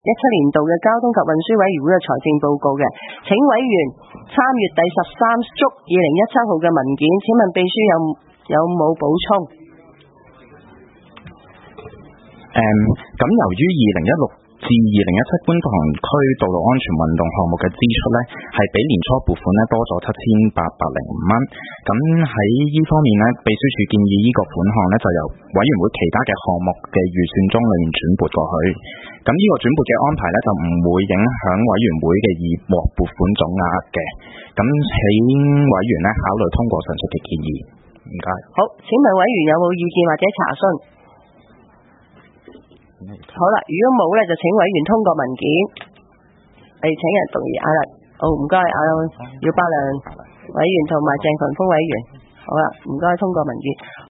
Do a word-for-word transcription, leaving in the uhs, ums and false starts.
一七年度嘅交通及運輸委員會嘅財政報告嘅，請委員參閱第十三組二零一七號嘅文件。請問秘書有有冇補充？ 誒、嗯，咁由於二零一六至二零一七觀塘區道路安全運動項目嘅支出呢，係比年初撥款呢多咗七千八百零五蚊。咁喺呢方面呢，秘書處建議呢個款項呢，就由委員會其他嘅項目嘅預算中裏面轉撥過去。咁呢個轉撥嘅安排呢，就唔會影響委員會嘅已獲撥款總額嘅。咁請委員呢考慮通過上述嘅建議。唔該。 好，請問委員有冇意見或者查詢？好啦，如果冇咧，就請委員通過文件。誒，請人動議啊啦。好，唔該啊，姚柏良委員同埋鄭群峰委員。好啦，唔該通過文件。